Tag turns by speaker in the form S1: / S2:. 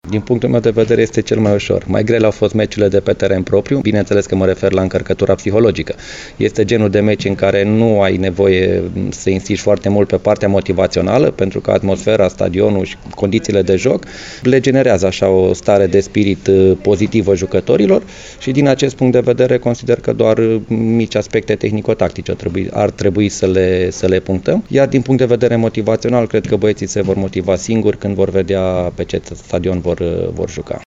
S1: Din punctul meu de vedere este cel mai ușor. Mai grele au fost meciurile de pe teren propriu, bineînțeles că mă refer la încărcătura psihologică. Este genul de meci în care nu ai nevoie să insisti foarte mult pe partea motivațională, pentru că atmosfera, stadionul și condițiile de joc le generează așa o stare de spirit pozitivă jucătorilor și din acest punct de vedere consider că doar mici aspecte tehnico-tactice ar trebui să le punctăm, iar din punct de vedere motivațional cred că băieții se vor motiva singuri când vor vedea pe ce stadion vor juca.